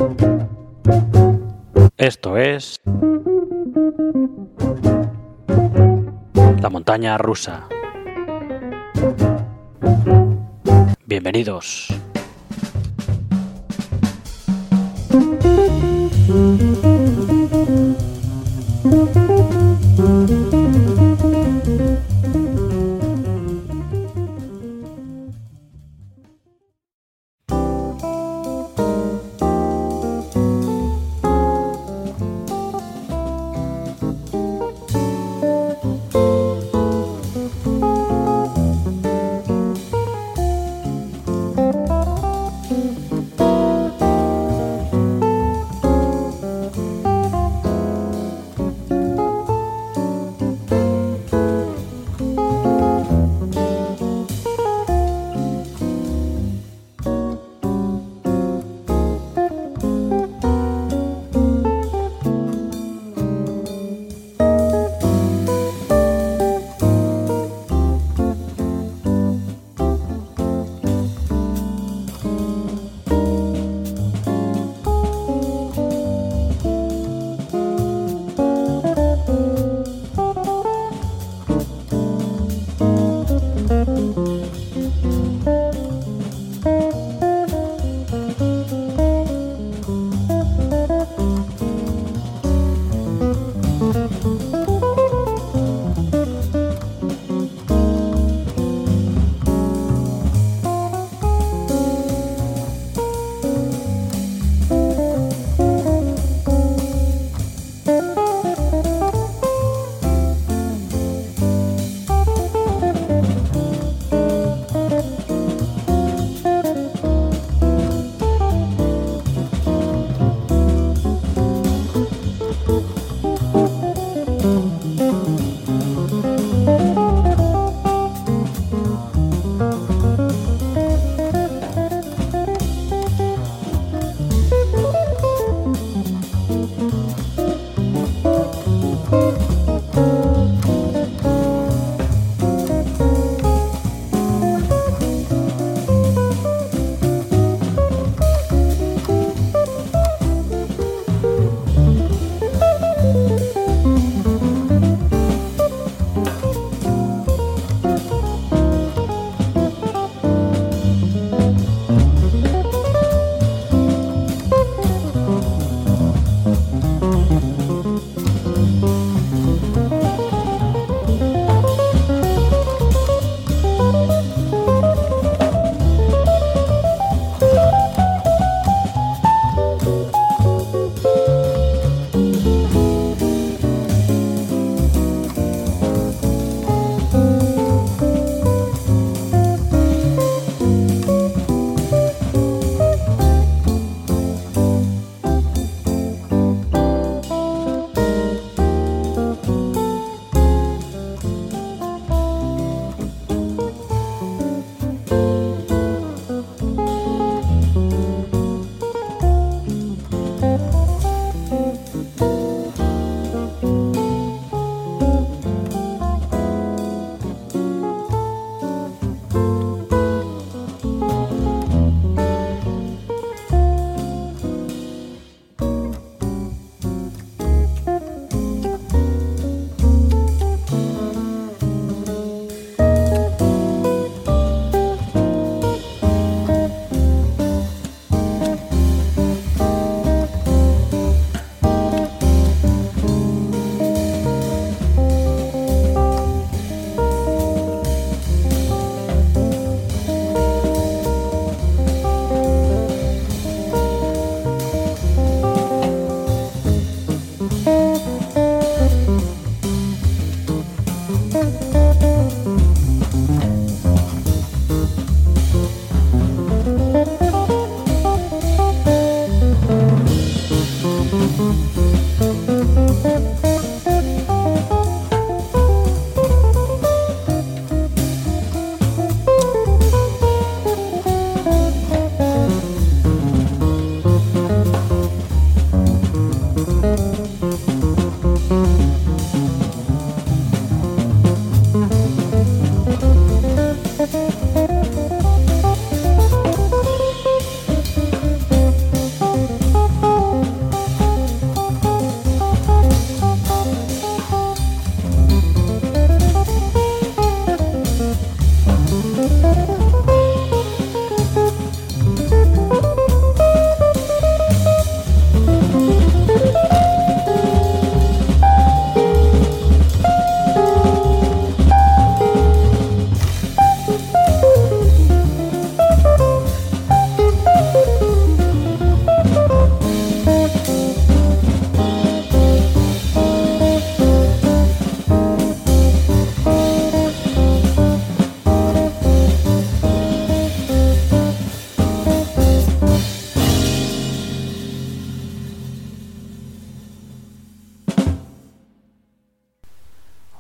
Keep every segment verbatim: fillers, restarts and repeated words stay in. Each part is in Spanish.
Esto es la montaña rusa. Bienvenidos.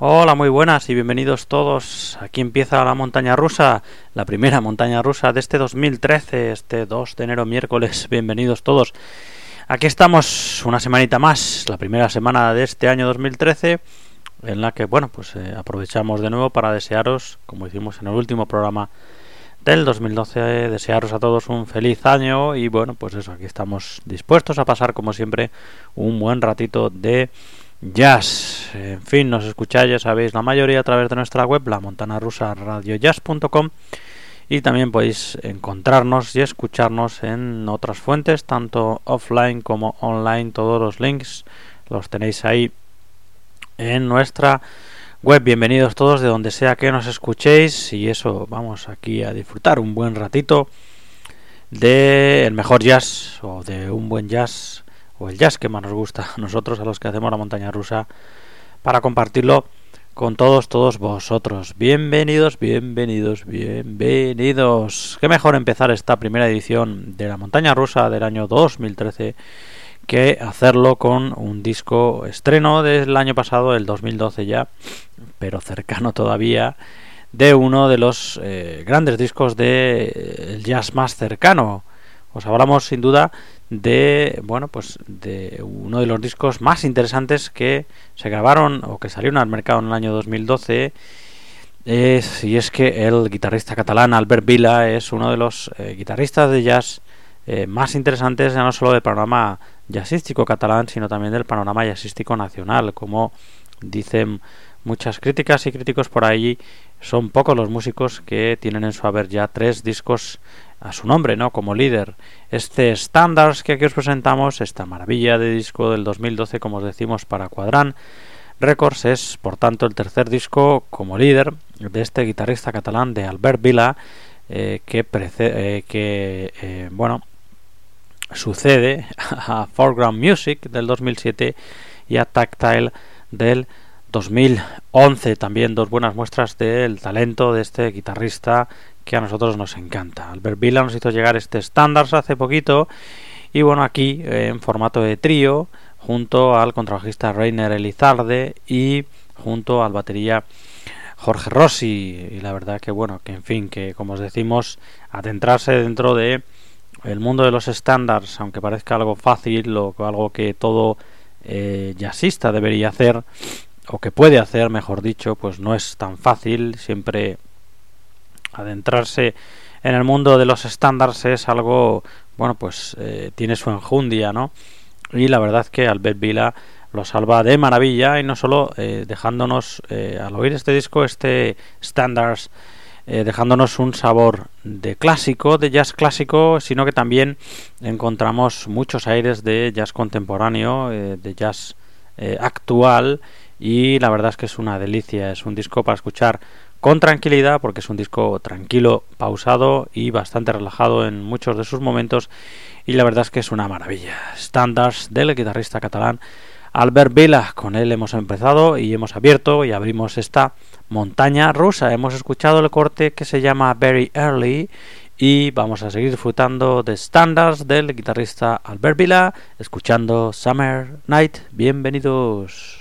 Hola, muy buenas y bienvenidos todos. Aquí empieza la montaña rusa, la primera montaña rusa de este dos mil trece, este dos de enero, miércoles. Bienvenidos todos. Aquí estamos una semanita más, la primera semana de este año dos mil trece, en la que, bueno, pues eh, aprovechamos de nuevo para desearos, como hicimos en el último programa del dos mil doce, desearos a todos un feliz año y, bueno, pues eso, aquí estamos dispuestos a pasar, como siempre, un buen ratito de jazz. En fin, nos escucháis, ya sabéis, la mayoría a través de nuestra web, la montana rusa radio jazz punto com, y también podéis encontrarnos y escucharnos en otras fuentes, tanto offline como online. Todos los links los tenéis ahí en nuestra web. Bienvenidos todos de donde sea que nos escuchéis, y eso, vamos aquí a disfrutar un buen ratito de el mejor jazz, o de un buen jazz, o el jazz que más nos gusta a nosotros, a los que hacemos la montaña rusa, para compartirlo con todos, todos vosotros. Bienvenidos, bienvenidos, bienvenidos. Qué mejor empezar esta primera edición de la montaña rusa del año dos mil trece que hacerlo con un disco estreno del año pasado, el dos mil doce ya, pero cercano todavía, de uno de los eh, grandes discos de el jazz más cercano. Os hablamos sin duda de, bueno, pues de uno de los discos más interesantes que se grabaron o que salieron al mercado en el año dos mil doce. Es, y es que el guitarrista catalán Albert Vila es uno de los eh, guitarristas de jazz eh, más interesantes, ya no solo del panorama jazzístico catalán, sino también del panorama jazzístico nacional. Como dicen muchas críticas y críticos por ahí, son pocos los músicos que tienen en su haber ya tres discos a su nombre, ¿no?, como líder. Este Standards que aquí os presentamos, esta maravilla de disco del dos mil doce, como os decimos, para Quadrant Records, es por tanto el tercer disco como líder de este guitarrista catalán, de Albert Vila, eh, que, prece- eh, que eh, bueno, sucede a Foreground Music del dos mil siete y a Tactile del dos mil once. También dos buenas muestras del talento de este guitarrista que a nosotros nos encanta. Albert Vila nos hizo llegar este Standards hace poquito, y bueno, aquí eh, en formato de trío, junto al contrabajista Rainer Elizalde y junto al batería Jorge Rossi. Y la verdad que, bueno, que en fin, que como os decimos, adentrarse dentro de el mundo de los standards, aunque parezca algo fácil o algo que todo eh, jazzista debería hacer, o que puede hacer, mejor dicho, pues no es tan fácil. Siempre adentrarse en el mundo de los estándares es algo, bueno, pues eh, tiene su enjundia, ¿no? Y la verdad que Albert Vila lo salva de maravilla, y no solo eh, dejándonos, eh, al oír este disco, este Standards, eh, dejándonos un sabor de clásico, de jazz clásico, sino que también encontramos muchos aires de jazz contemporáneo, eh, de jazz eh, actual, y la verdad es que es una delicia. Es un disco para escuchar con tranquilidad, porque es un disco tranquilo, pausado y bastante relajado en muchos de sus momentos, y la verdad es que es una maravilla. Standards del guitarrista catalán Albert Vila. Con él hemos empezado y hemos abierto y abrimos esta montaña rusa. Hemos escuchado el corte que se llama Very Early, y vamos a seguir disfrutando de Standards del guitarrista Albert Vila, escuchando Summer Night. Bienvenidos.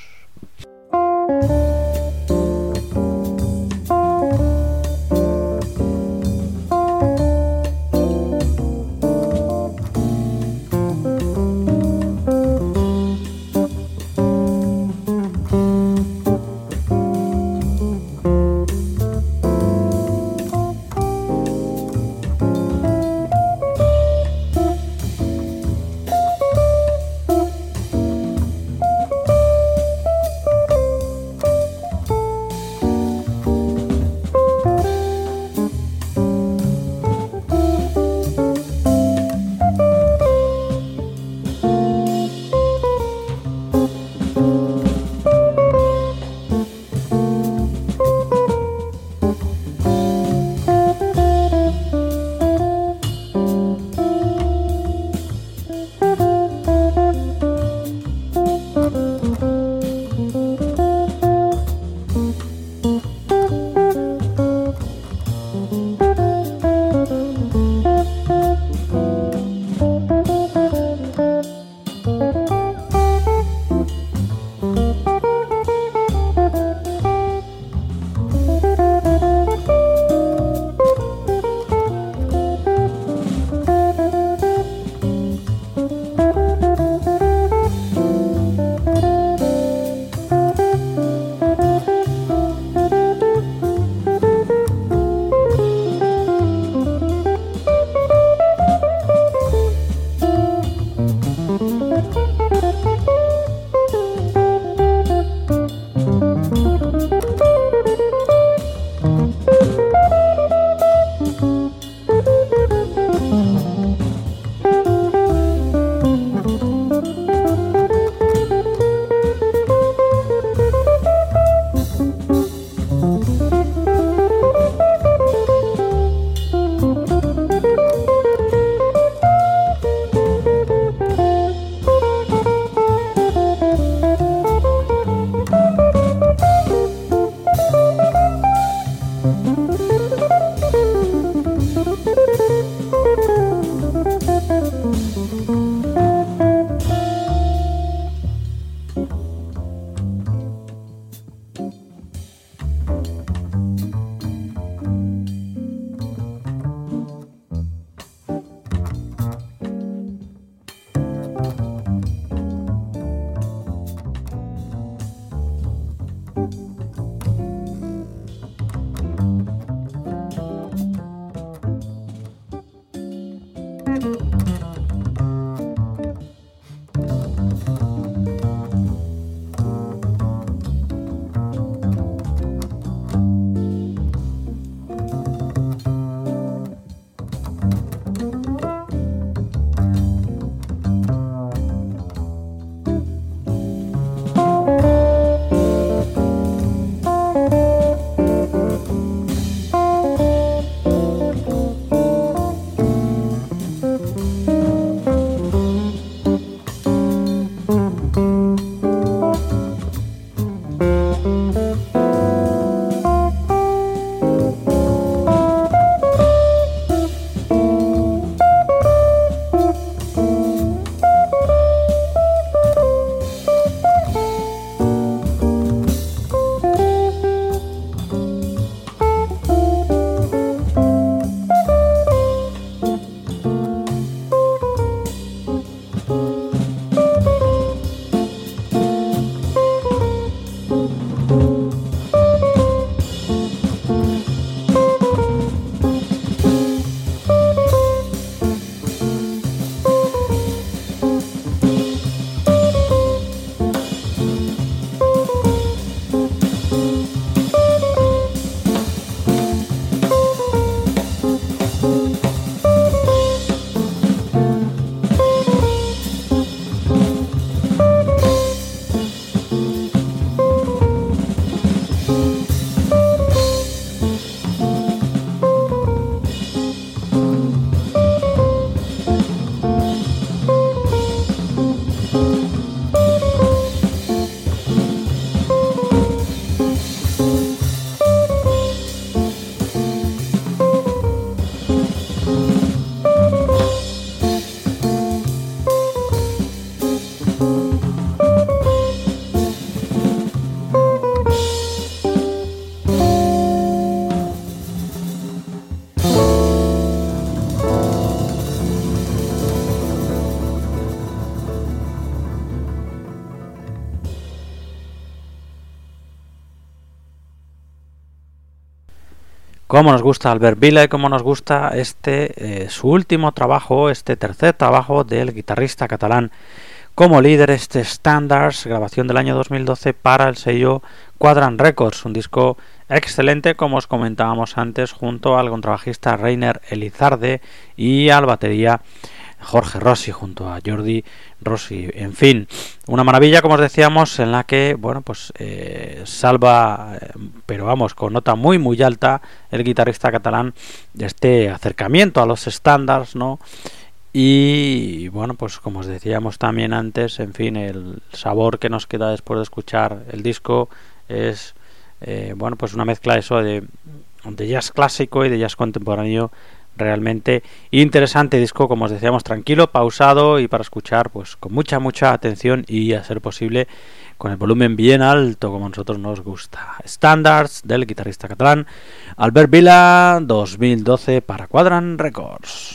Cómo nos gusta Albert Vila y cómo nos gusta este, eh, su último trabajo, este tercer trabajo del guitarrista catalán como líder, este Standards, grabación del año dos mil doce para el sello Quadrant Records, un disco excelente, como os comentábamos antes, junto al contrabajista Reiner Elizarde y al batería Jorge Rossi, junto a Jordi Rossi. En fin, una maravilla, como os decíamos, en la que, bueno, pues eh, salva, eh, pero vamos, con nota muy muy alta, el guitarrista catalán de este acercamiento a los estándares, ¿no? Y bueno, pues como os decíamos también antes, en fin, el sabor que nos queda después de escuchar el disco es, eh, bueno, pues una mezcla eso de, de jazz clásico y de jazz contemporáneo realmente interesante. Disco, como os decíamos, tranquilo, pausado y para escuchar pues con mucha mucha atención y, a ser posible, con el volumen bien alto, como a nosotros nos gusta. Standards del guitarrista catalán Albert Vila, dos mil doce para Quadrant Records.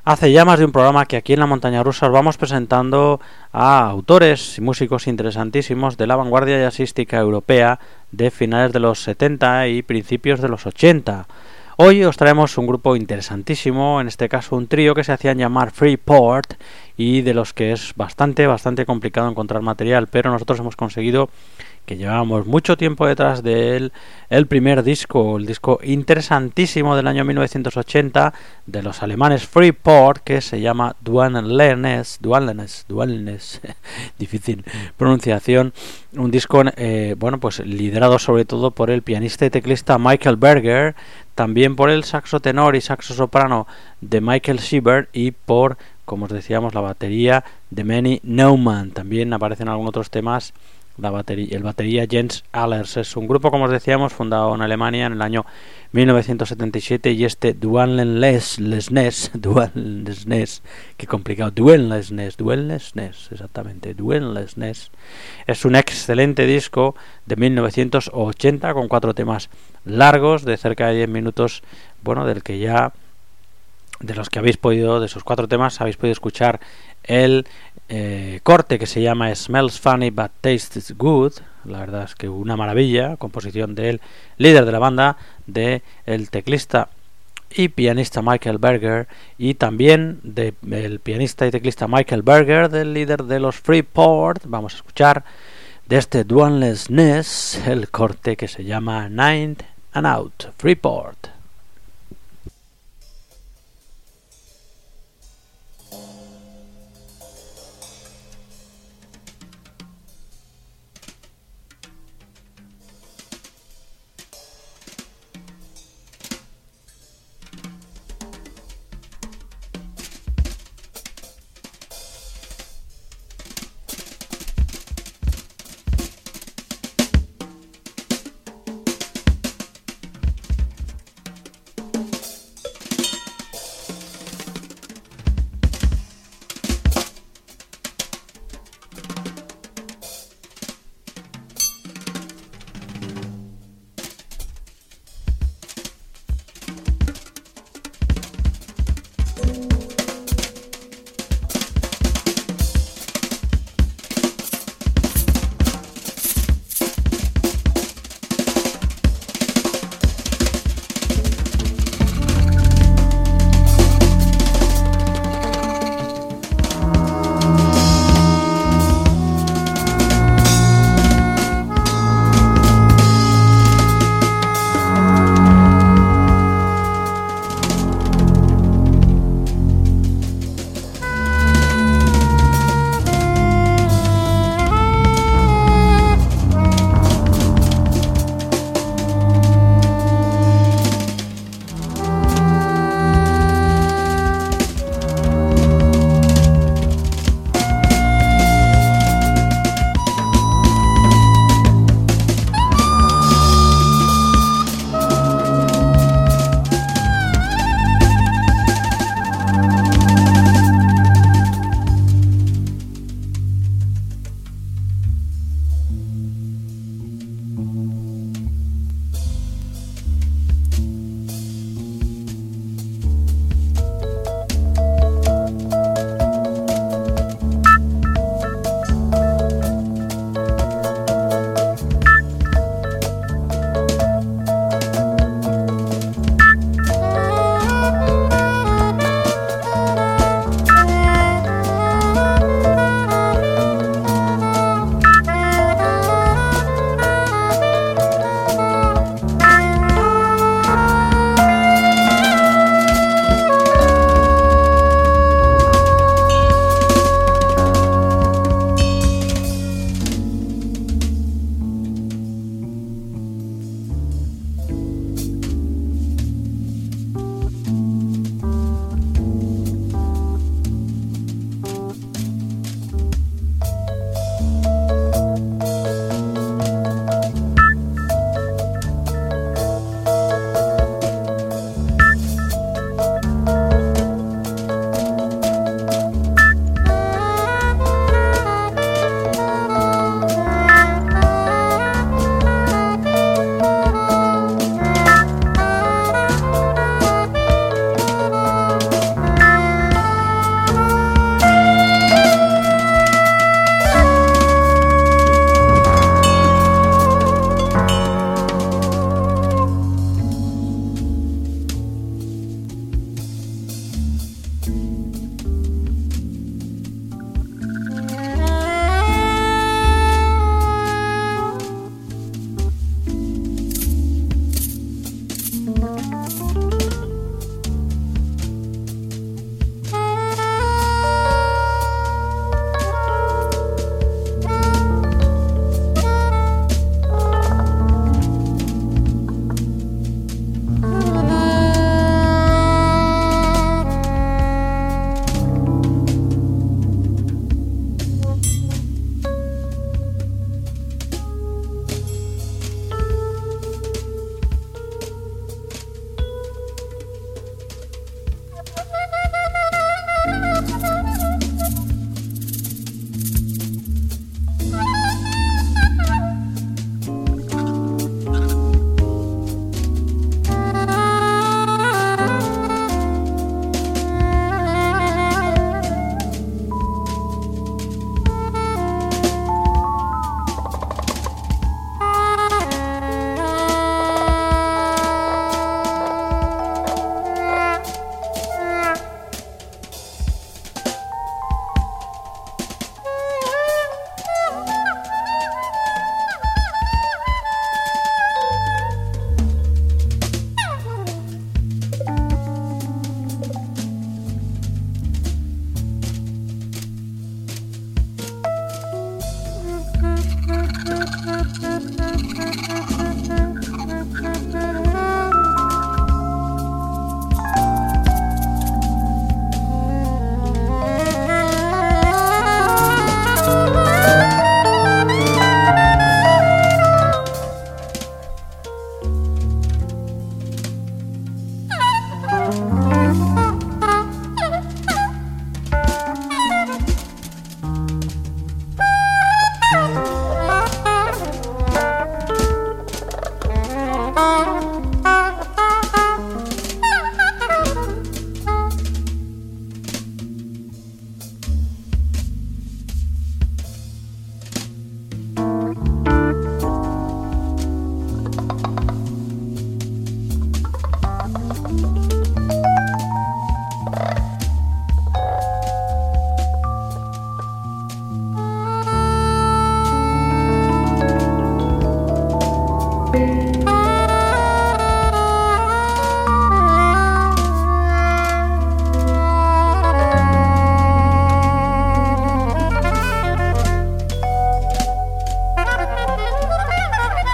hace ya más de un programa que aquí en la Montaña Rusa os vamos presentando a autores y músicos interesantísimos de la vanguardia jazzística europea de finales de los setenta y principios de los ochenta. Hoy os traemos un grupo interesantísimo, en este caso un trío que se hacían llamar Freeport y de los que es bastante, bastante complicado encontrar material, pero nosotros hemos conseguido, que llevábamos mucho tiempo detrás de él, el primer disco, el disco interesantísimo del año mil novecientos ochenta de los alemanes Freeport, que se llama Dualness, Dualness, Dualness, difícil pronunciación, un disco eh, bueno, pues liderado sobre todo por el pianista y teclista Michael Berger, también por el saxo tenor y saxo soprano de Michael Siebert y por, como os decíamos, la batería de Manny Neumann. También aparecen algunos otros temas la batería, el batería Jens Allers. Es un grupo, como os decíamos, fundado en Alemania en el año mil novecientos setenta y siete, y este Dualness, Dualness, qué complicado, Dualness, Dualness, exactamente, Dualness, es un excelente disco de mil novecientos ochenta con cuatro temas largos de cerca de diez minutos, bueno, del que ya, de los que habéis podido, de esos cuatro temas, habéis podido escuchar el eh, corte que se llama Smells Funny But Tastes Good. La verdad es que una maravilla, composición del líder de la banda, de el teclista y pianista Michael Berger, y también del de pianista y teclista Michael Berger, del líder de los Freeport. Vamos a escuchar de este Dualness el corte que se llama Night and Out, Freeport.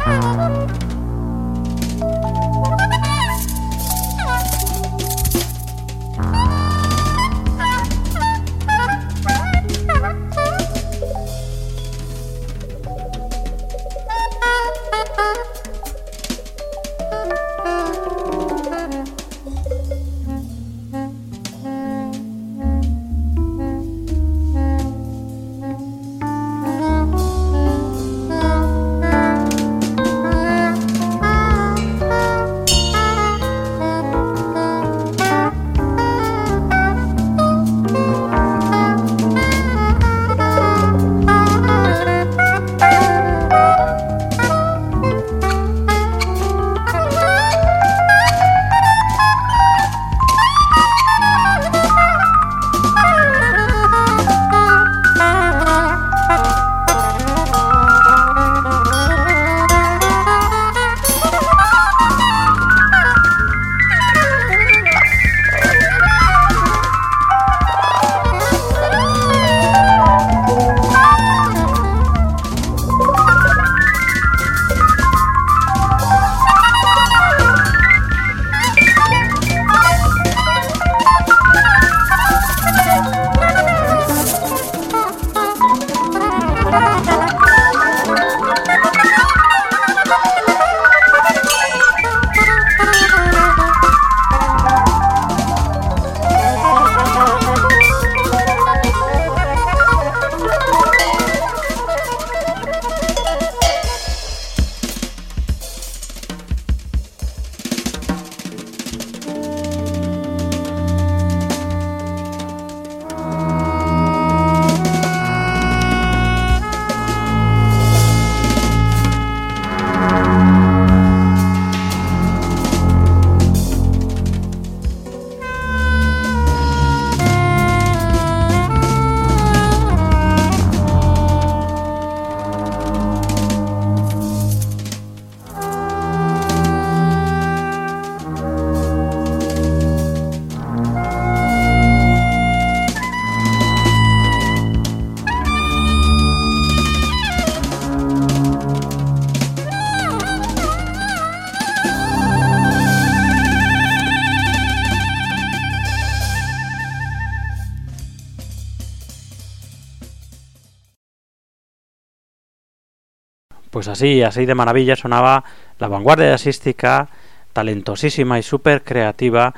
Pues así, así de maravilla sonaba la vanguardia jazzística, talentosísima y súper creativa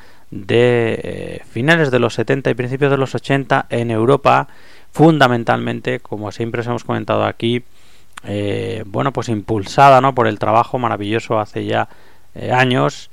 de eh, finales de los setenta y principios de los ochenta en Europa, fundamentalmente, como siempre os hemos comentado aquí, eh, bueno, pues impulsada, ¿no?, por el trabajo maravilloso hace ya eh, años,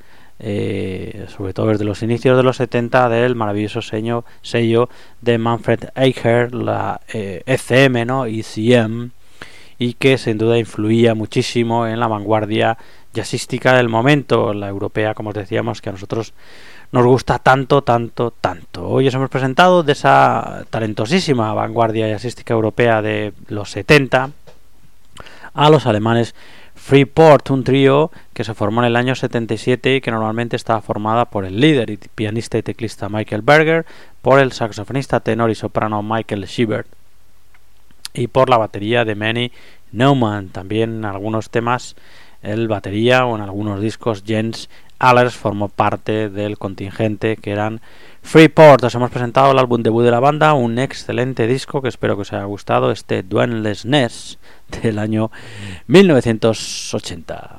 eh, sobre todo desde los inicios de los setenta, del maravilloso sello, sello de Manfred Eicher, la eh, E C M, ¿no?, E C M, y que sin duda influía muchísimo en la vanguardia jazzística del momento, la europea, como os decíamos, que a nosotros nos gusta tanto, tanto, tanto. Hoy os hemos presentado de esa talentosísima vanguardia jazzística europea de los setenta a los alemanes Freeport, un trío que se formó en el año setenta y siete y que normalmente estaba formada por el líder y pianista y teclista Michael Berger, por el saxofonista tenor y soprano Michael Schubert y por la batería de Manny Neumann. También en algunos temas el batería o en algunos discos Jens Allers formó parte del contingente que eran Freeport. Os hemos presentado el álbum debut de la banda, un excelente disco que espero que os haya gustado, este Dwellinglessness del año mil novecientos ochenta.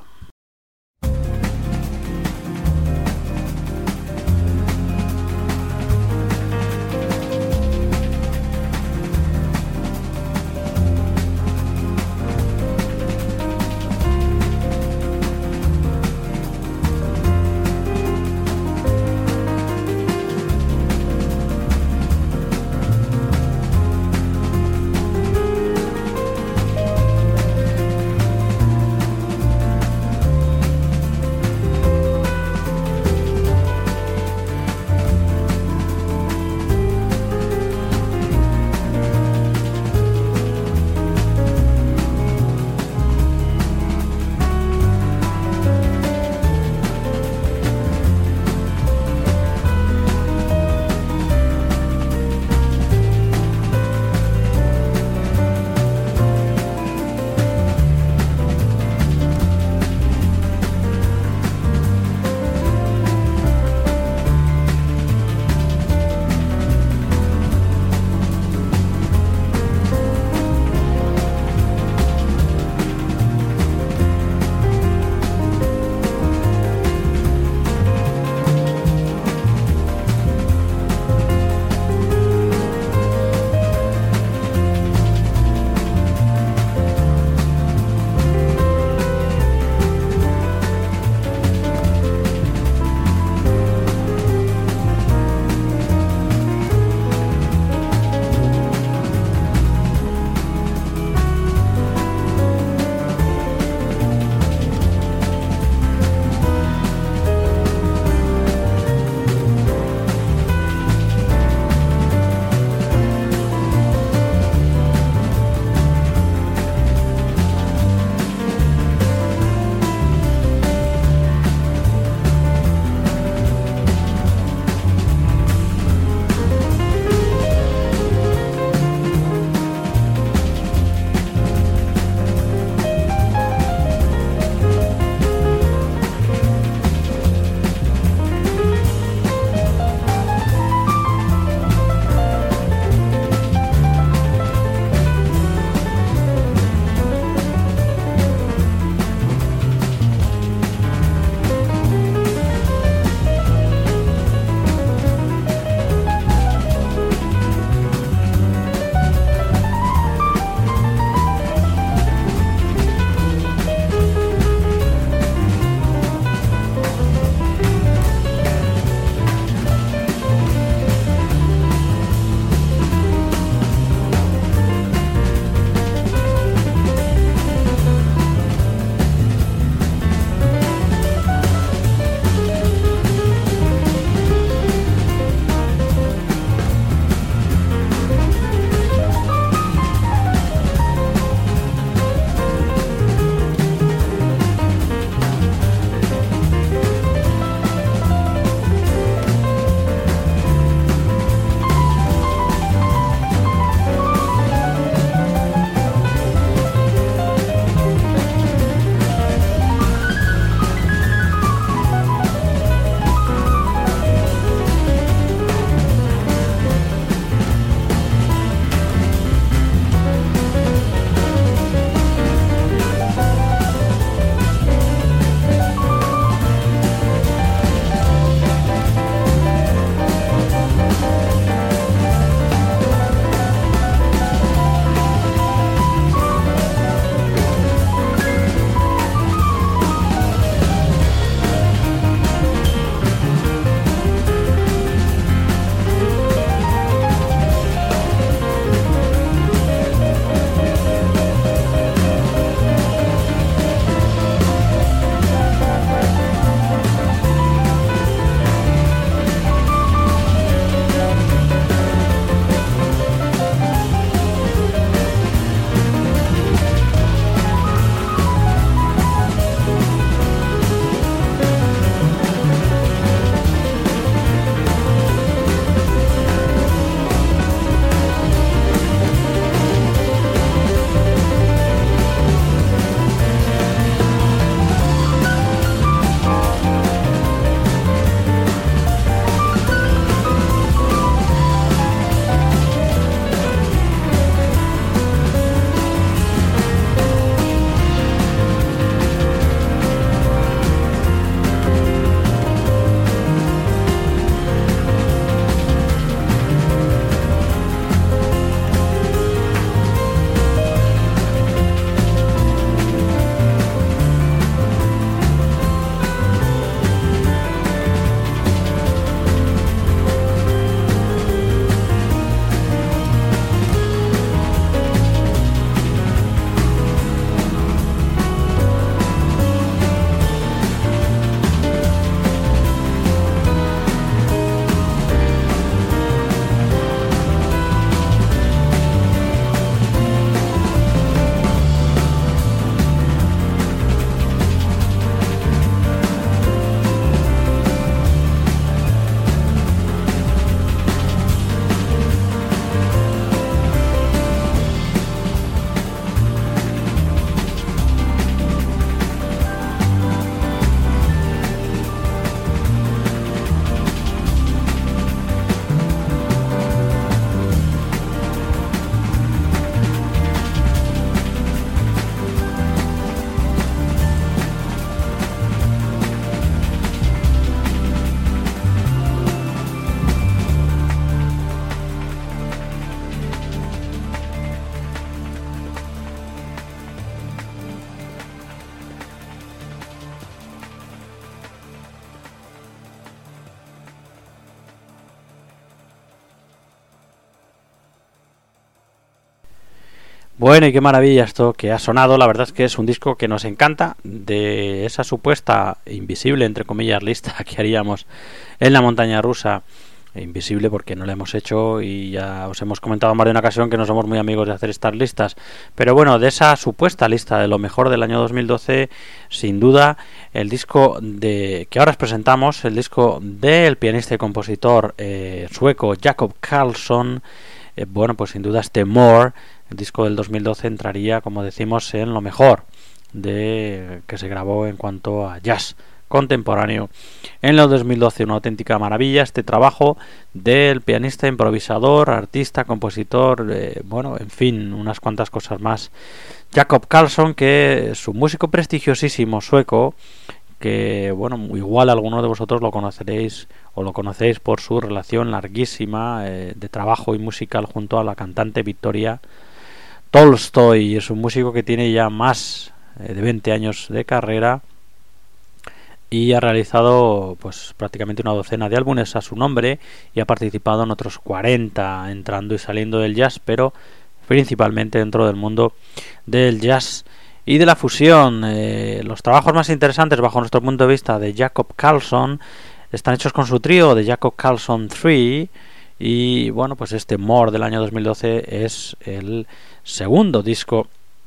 Bueno, y qué maravilla esto que ha sonado. La verdad es que es un disco que nos encanta, de esa supuesta invisible, entre comillas, lista que haríamos en la montaña rusa. Invisible porque no la hemos hecho y ya os hemos comentado en más de una ocasión que no somos muy amigos de hacer estas listas. Pero bueno, de esa supuesta lista de lo mejor del año dos mil doce, sin duda, el disco de que ahora os presentamos, el disco del pianista y compositor eh, sueco Jakob Karlsson, eh, bueno, pues sin duda este More, el disco del dos mil doce, entraría, como decimos, en lo mejor de que se grabó en cuanto a jazz contemporáneo en el dos mil doce. Una auténtica maravilla este trabajo del pianista, improvisador, artista, compositor, eh, bueno, en fin, unas cuantas cosas más. Jakob Karlsson, que es un músico prestigiosísimo sueco, que bueno, igual algunos de vosotros lo conoceréis o lo conocéis por su relación larguísima eh, de trabajo y musical junto a la cantante Victoria Tolstoy. Es un músico que tiene ya más eh, de veinte años de carrera y ha realizado pues prácticamente una docena de álbumes a su nombre y ha participado en otros cuarenta, entrando y saliendo del jazz, pero principalmente dentro del mundo del jazz y de la fusión. Eh, los trabajos más interesantes bajo nuestro punto de vista de Jakob Karlsson están hechos con su trío de Jakob Karlsson tres, y bueno, pues este More del año dos mil doce es el segundo disco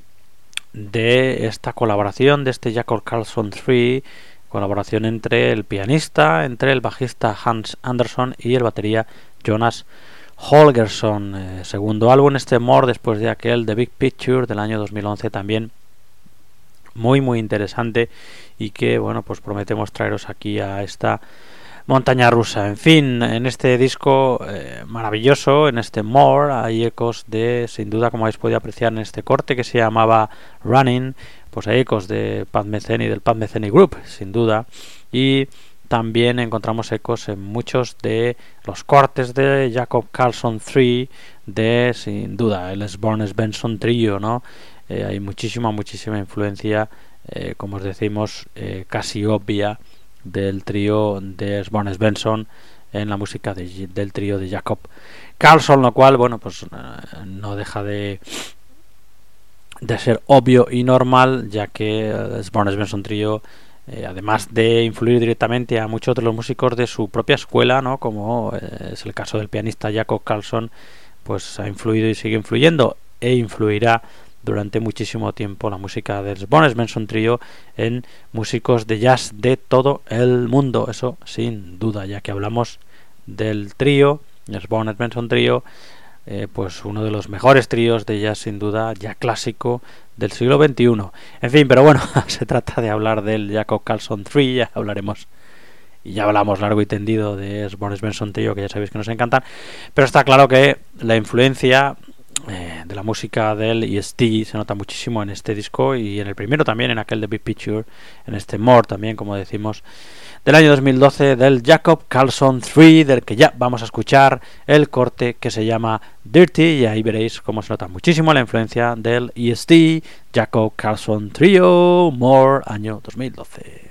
de esta colaboración de este Jakob Karlsson tres, colaboración entre el pianista, entre el bajista Hans Andersson y el batería Jonas Holgersson. Eh, segundo álbum este More después de aquel The Big Picture del año dos mil once, también muy muy interesante y que bueno, pues prometemos traeros aquí a esta montaña rusa. En fin, en este disco eh, maravilloso, en este More, hay ecos de, sin duda, como habéis podido apreciar en este corte que se llamaba Running, pues hay ecos de Pat Metheny, del Pat Metheny Group, sin duda, y también encontramos ecos en muchos de los cortes de Jakob Karlsson tres, de, sin duda, el Sbornes Benson Trio, ¿no? Eh, hay muchísima, muchísima influencia, eh, como os decimos, eh, casi obvia, del trío de Sbornes Benson en la música de, del trío de Jakob Karlsson, lo cual, bueno, pues eh, no deja de de ser obvio y normal, ya que el Sbornes Benson Trio, eh, además de influir directamente a muchos de los músicos de su propia escuela, ¿no?, como eh, es el caso del pianista Jakob Karlsson, pues ha influido y sigue influyendo e influirá durante muchísimo tiempo la música del Sbornes Benson Trio en músicos de jazz de todo el mundo, eso sin duda, ya que hablamos del trío, el Sbornes Benson Trio, eh, pues uno de los mejores tríos de jazz sin duda, ya clásico del siglo veintiuno. En fin, pero bueno, se trata de hablar del Jakob Karlsson tres, ya hablaremos y ya hablamos largo y tendido de Sbornes Benson Trio, que ya sabéis que nos encantan, pero está claro que la influencia Eh, de la música del E S T se nota muchísimo en este disco y en el primero también, en aquel de Big Picture, en este More también, como decimos, del año dos mil doce, del Jakob Karlsson tres, del que ya vamos a escuchar el corte que se llama Dirty, y ahí veréis cómo se nota muchísimo la influencia del E S T, Jakob Karlsson Trio, More, año dos mil doce.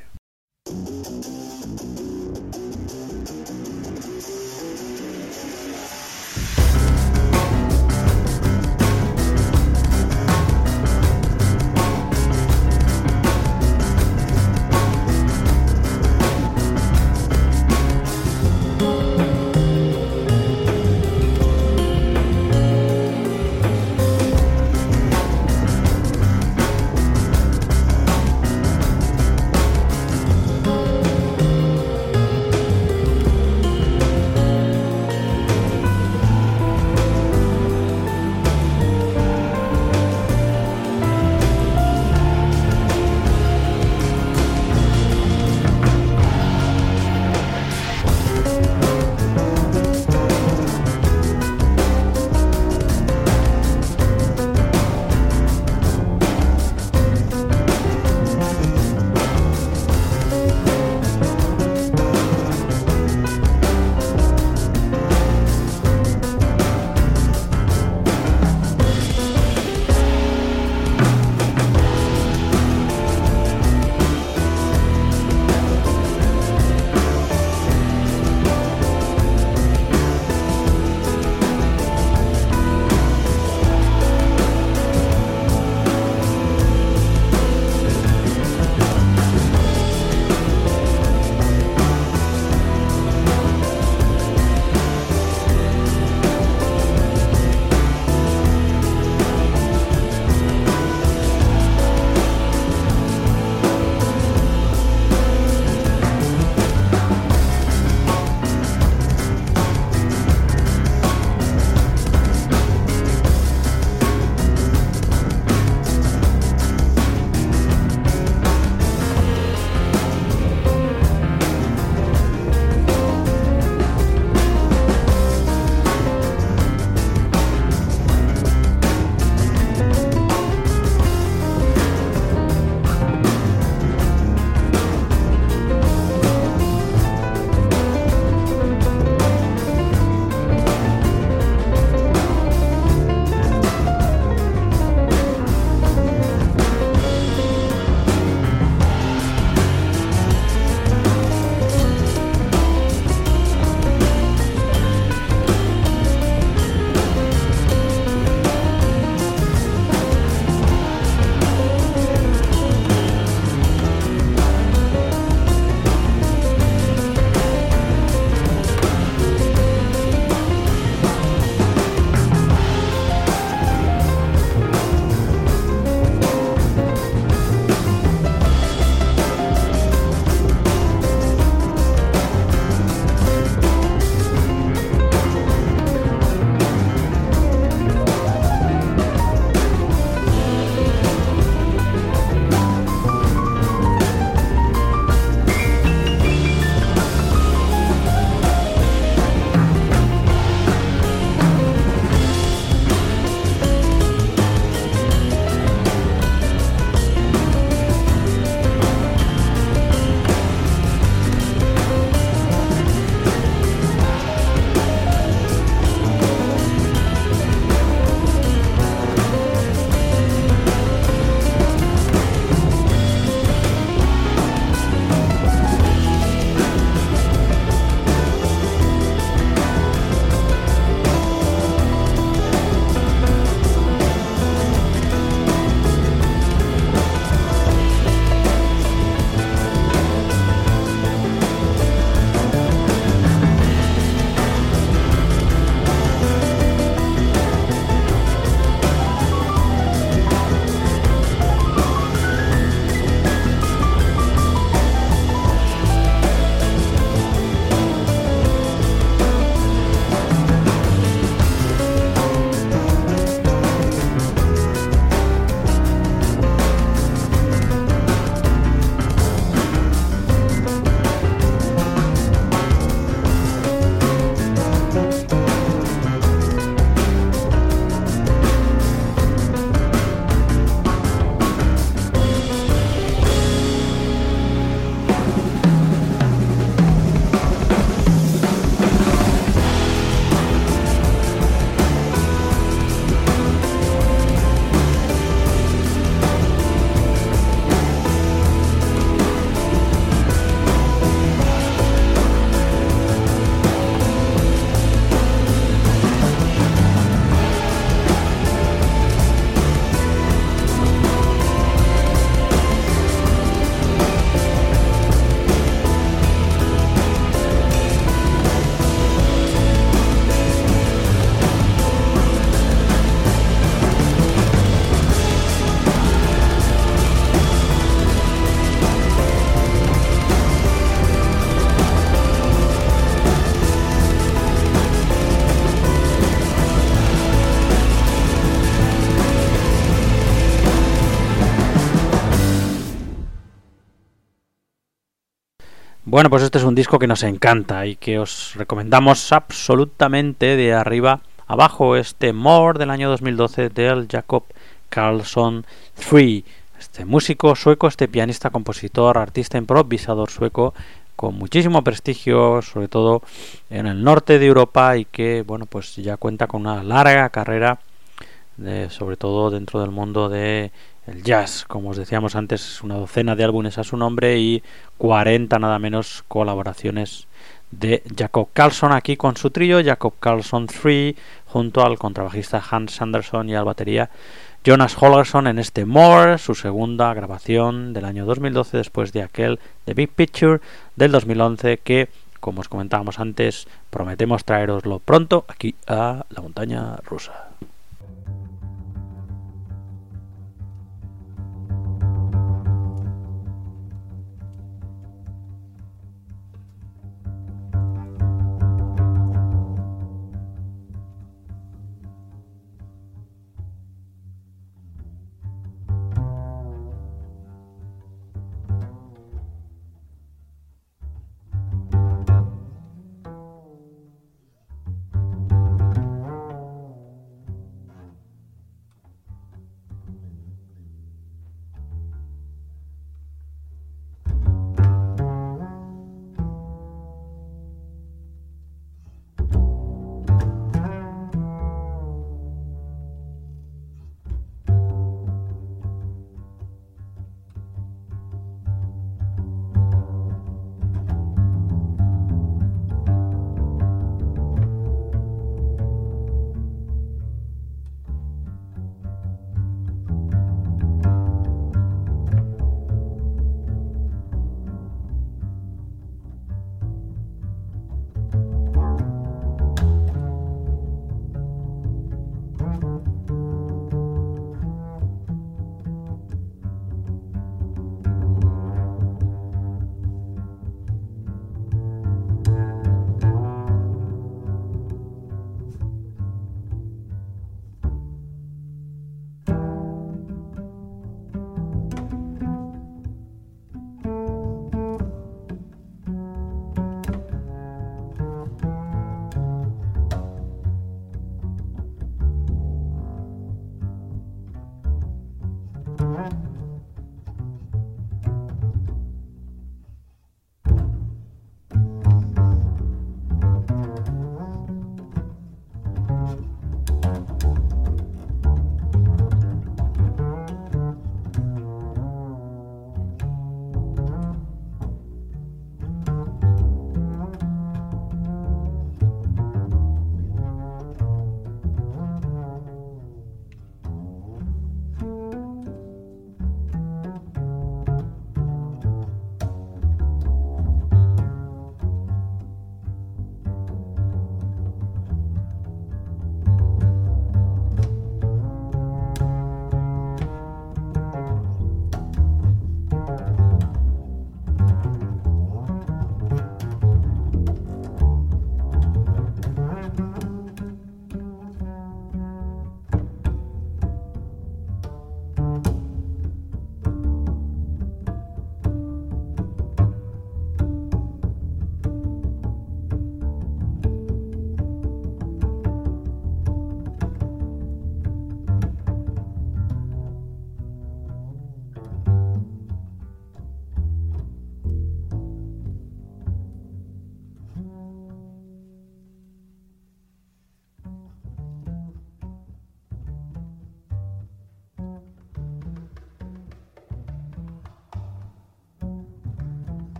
Bueno, pues este es un disco que nos encanta y que os recomendamos absolutamente de arriba abajo, este More del año dos mil doce del Jacob Karlsson tres, este músico sueco, este pianista, compositor, artista, improvisador sueco con muchísimo prestigio, sobre todo en el norte de Europa, y que, bueno, pues ya cuenta con una larga carrera, de, sobre todo dentro del mundo de el jazz. Como os decíamos antes, una docena de álbumes a su nombre y cuarenta nada menos colaboraciones de Jacob Karlsson, aquí con su trío Jacob Karlsson tres, junto al contrabajista Hans Andersson y al batería Jonas Holgersson en este More, su segunda grabación del año dos mil doce, después de aquel The Big Picture del dos mil once, que, como os comentábamos antes, prometemos traeroslo pronto aquí a la montaña rusa.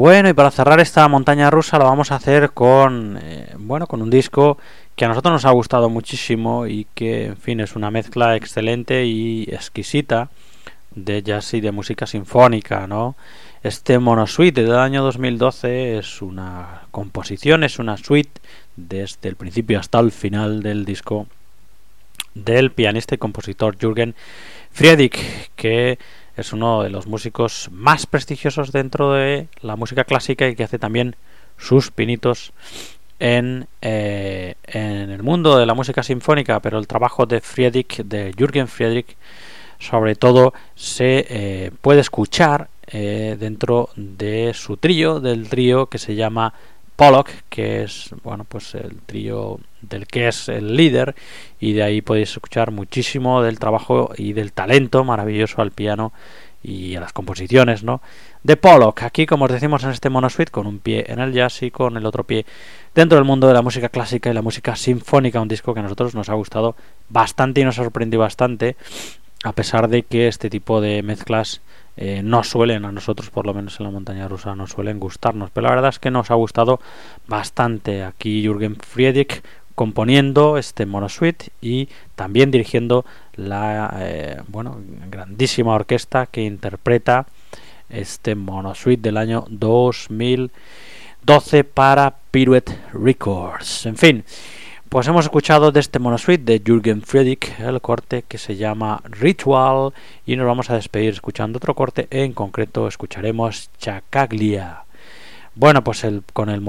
Bueno, y para cerrar esta montaña rusa lo vamos a hacer con, eh, bueno, con un disco que a nosotros nos ha gustado muchísimo y que, en fin, es una mezcla excelente y exquisita de jazz y de música sinfónica, ¿no? Este Monosuite del año dos mil doce es una composición, es una suite desde el principio hasta el final del disco del pianista y compositor Jürgen Friedrich, que es uno de los músicos más prestigiosos dentro de la música clásica y que hace también sus pinitos en, eh, en el mundo de la música sinfónica, pero el trabajo de Friedrich, de Jürgen Friedrich, sobre todo se eh, puede escuchar eh, dentro de su trío, del trío que se llama Pollock, que es, bueno, pues el trío del que es el líder, y de ahí podéis escuchar muchísimo del trabajo y del talento maravilloso al piano y a las composiciones, ¿no?, de Pollock. Aquí, como os decimos, en este Monosuite, con un pie en el jazz y con el otro pie dentro del mundo de la música clásica y la música sinfónica, un disco que a nosotros nos ha gustado bastante y nos ha sorprendido bastante, a pesar de que este tipo de mezclas eh, no suelen, a nosotros por lo menos en la montaña rusa, no suelen gustarnos, pero la verdad es que nos ha gustado bastante. Aquí Jürgen Friedrich componiendo este Monosuite y también dirigiendo la eh, bueno, grandísima orquesta que interpreta este Monosuite del año dos mil doce para Pirouette Records. En fin, pues hemos escuchado de este Monosuite de Jürgen Friedrich el corte que se llama Ritual, y nos vamos a despedir escuchando otro corte. En concreto escucharemos Chacaglia. Bueno, pues el, con el